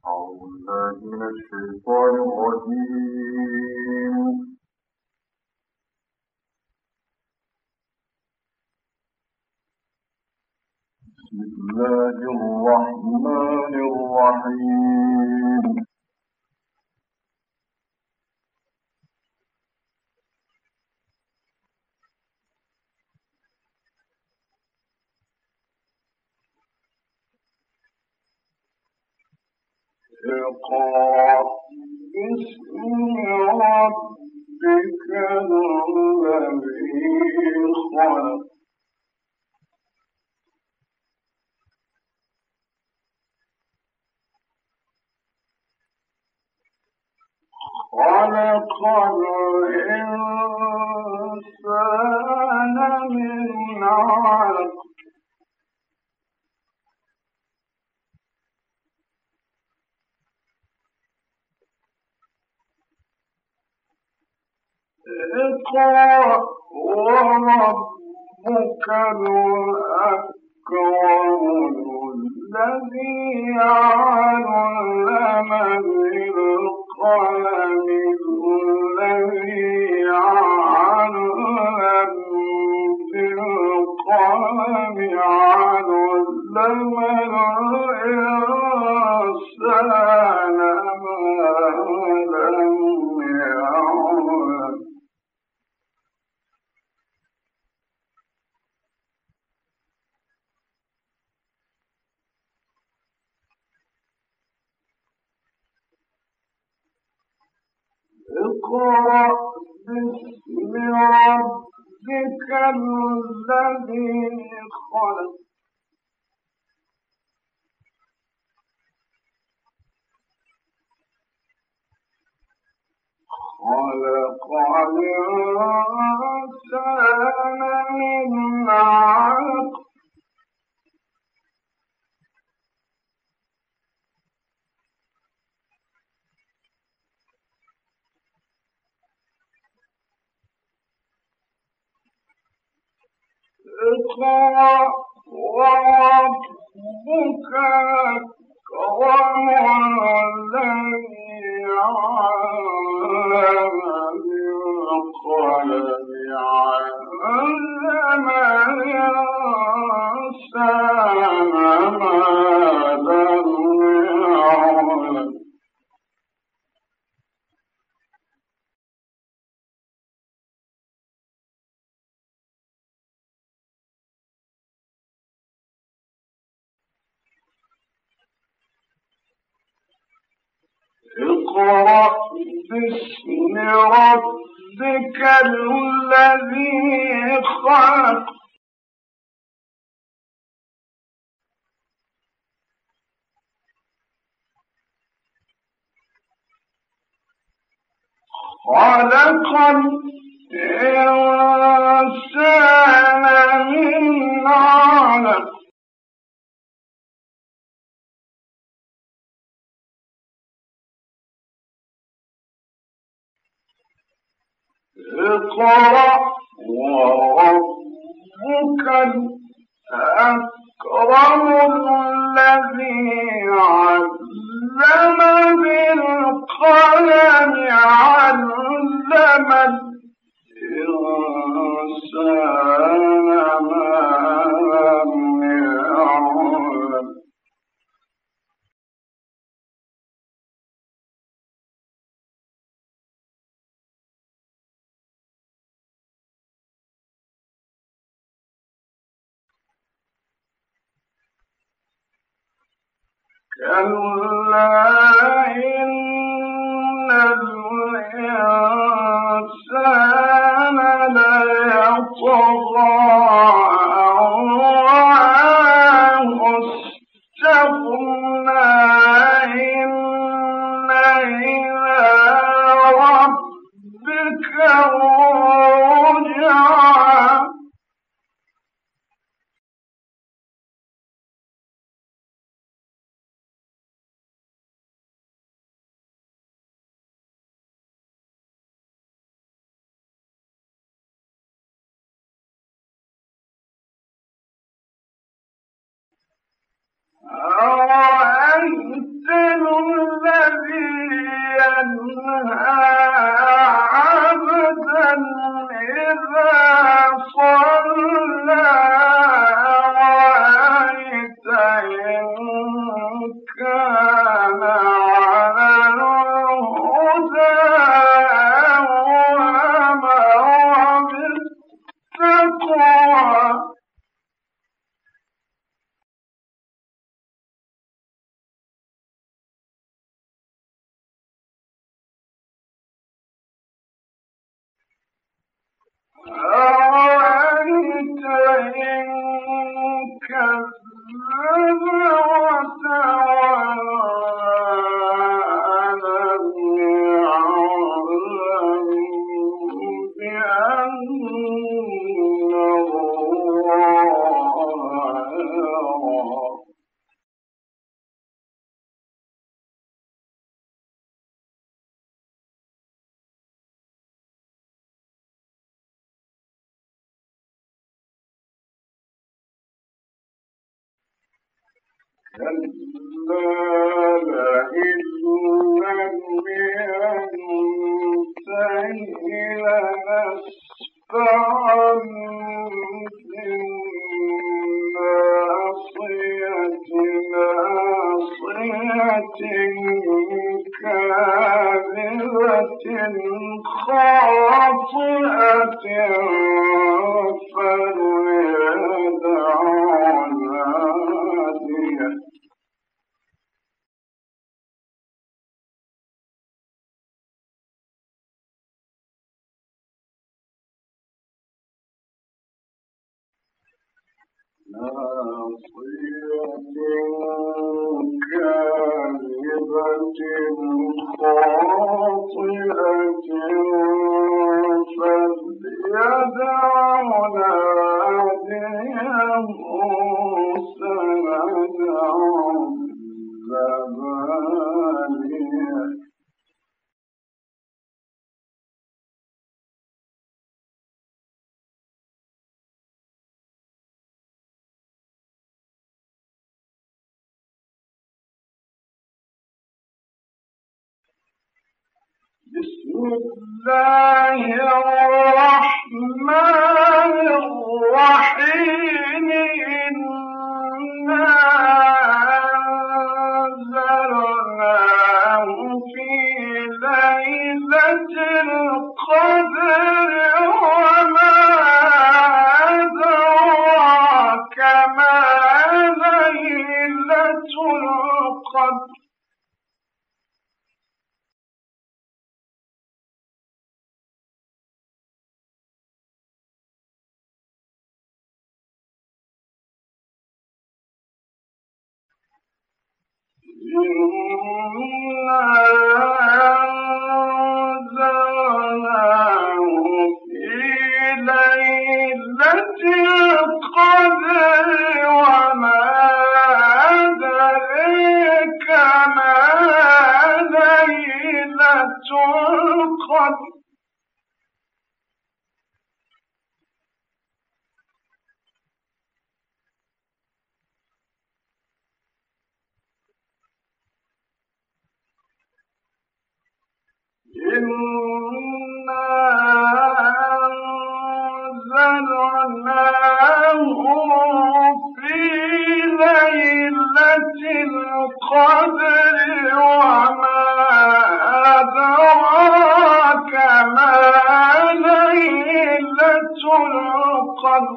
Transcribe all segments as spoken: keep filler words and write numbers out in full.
أعوذ بالله من الشيطان الرجيم. بسم الله الرحمن الرحيم. اقرأ باسم ربك الذي خلق. خلق الإنسان من علق. اقرأ وربك الأكرم الذي علم بالقلم الذي علم بالقلم علم الإنسان ما لم يعلم. اقرأ باسم ربك الذي خلق. خلق الإنسان من علق. اقرأ وربك الأكرم الذي علم بالقلم علم الإنسان ما لم يعلم. اقرأ باسم ربك الذي خلق. خلق الإنسان من علق. اقرأ وربك الأكرم الذي علم بالقلم علم الإنسان ما لم يعلم. كلا إن الإنسان ليطغى أن رآه استغنى إن إلى ربك الرجعى. أرأيت كان على الهدى وأمر بالتقوى أرأيت إن كذب وتولى ألم يعلم بأن الله يرى كلا لئن لم ينته لنسفعا بالناصية ناصية كاذبة خاطئة فليدع ناديه ناصية كاذبة خاطئة فليدع ناديه سندع الزبانية بسم الله الرحمن الرحيم إنا أنزلناه في ليلة القدر وما أدراك ما ليلة القدر إنا أنزلناه في ليلة القدر وما أدريك ما ليلة القدر إنا أنزلناه في ليلة القدر وما أدراك ما ليلة القدر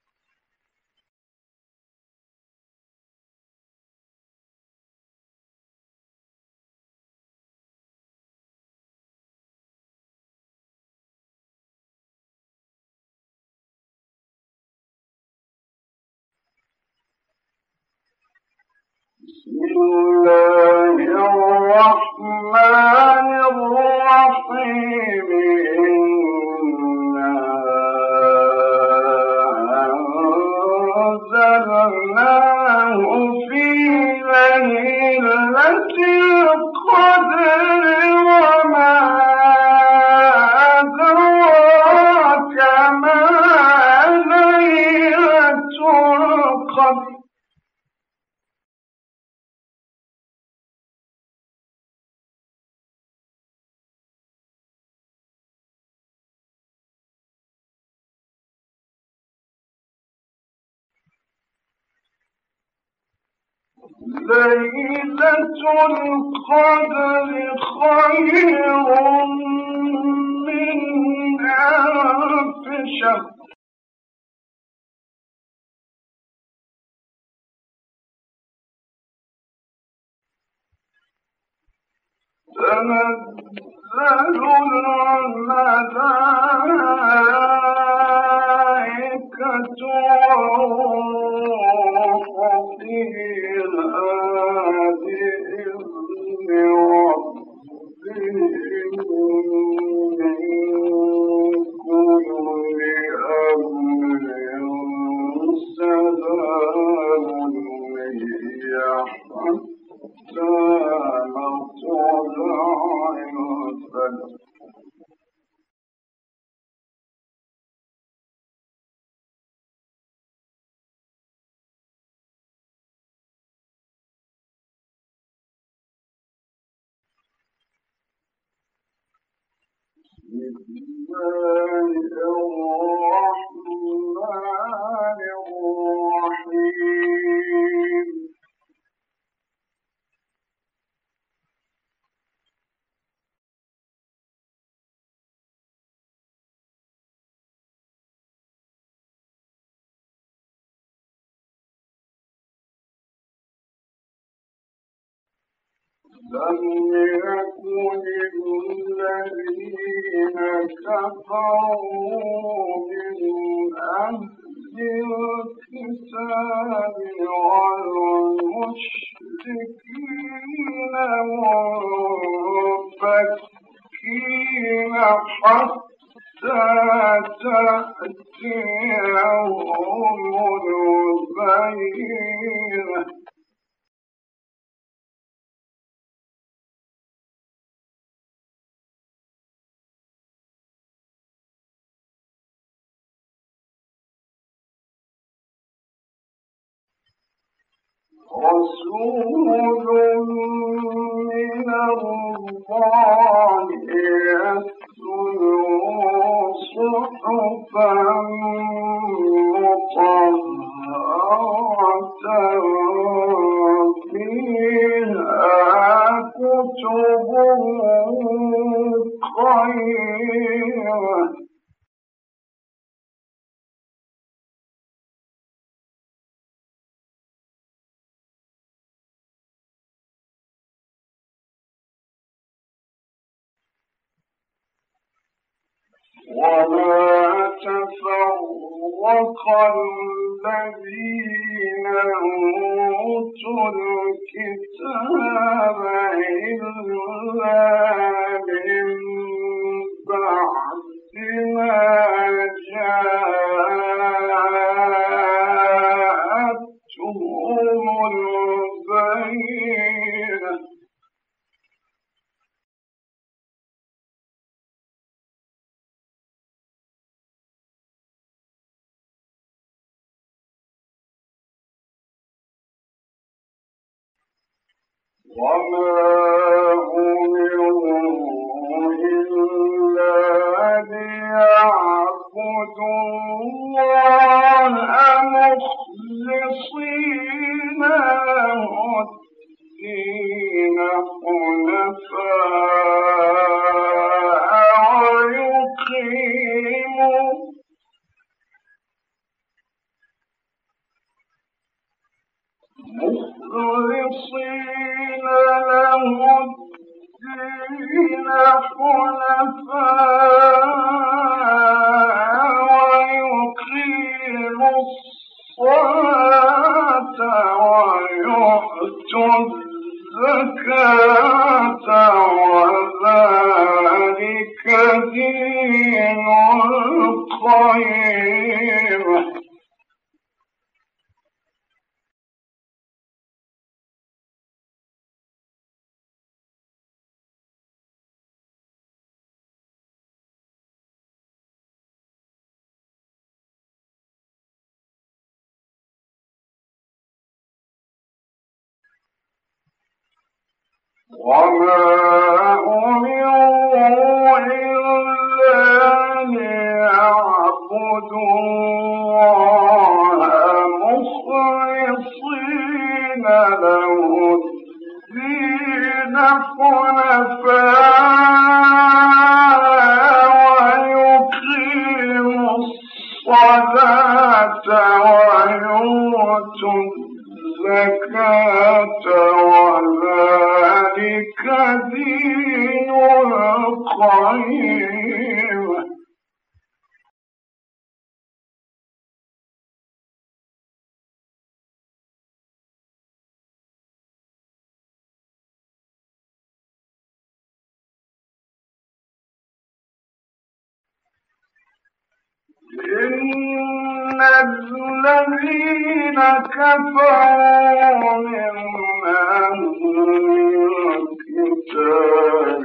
بسم الله الرحمن الرحيم إنا أنزلناه في ليلة القدر وما أدراك ما ليلة القدر ليلة القدر خير من ألف شهر تنزل الملائكة والروح فيها بإذن ربهم من كل أمر سلام هي حتى مطلع الفجر بسم الله الرحمن الرحيم لم يكن الذين كفروا من أهل الكتاب والمشركين منفكين حتى تأتيهم البينة رسول من الله يتلو صحفا مطهرة فيها كتب قيمة وما تفرق الذين أوتوا الكتاب إلا من بعد ما جاءتهم البينة وما أمروا إلا ليعبدوا الله مخلصين له الدين حنفاء ويقيموا مخلصين له الدين حنفاء ويقيموا الصلاة ويؤتوا الزكاة وذلك دين القيمة وما أمروا إلا ليعبدوا الله مخلصين له الدين حنفاء ويقيموا الصلاة ويؤتوا الزكاة وذلك دين القيم. إن الذين كفروا من أهل الكتاب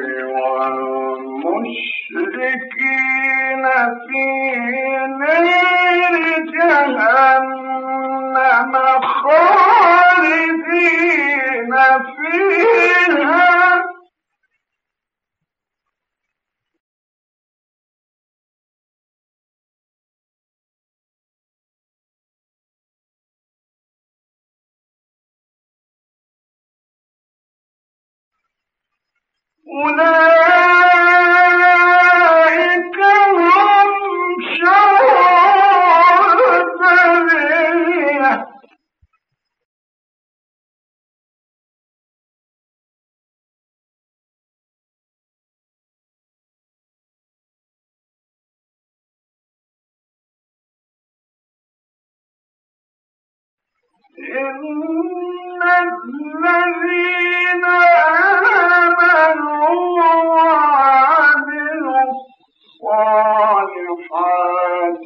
والمشركين في نار جهنم خالدين فيها أولئك هم شر البرية. إن الذين آمنوا وعملوا الصالحات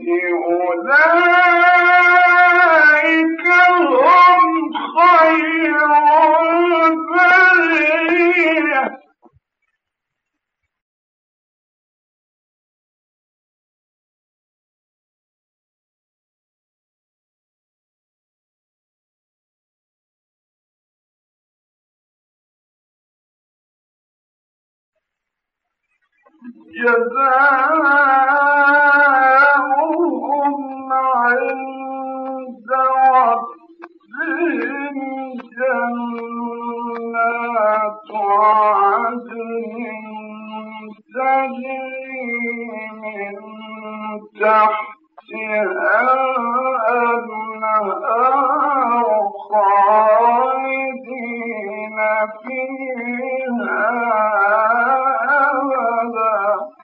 أولئك هم خير البرية. جزاؤهم عند ربهم جنات عدن تجري من تحتها الأنهار خالدين فيها أبدا.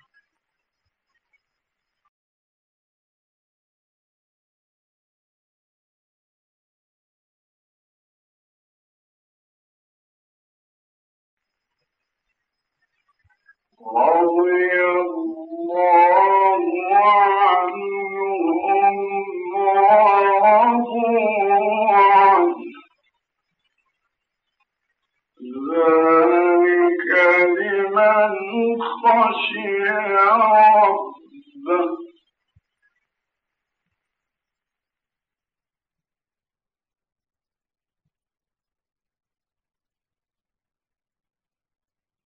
رضي الله عنهم ورضوا عنه ذلك لمن خشي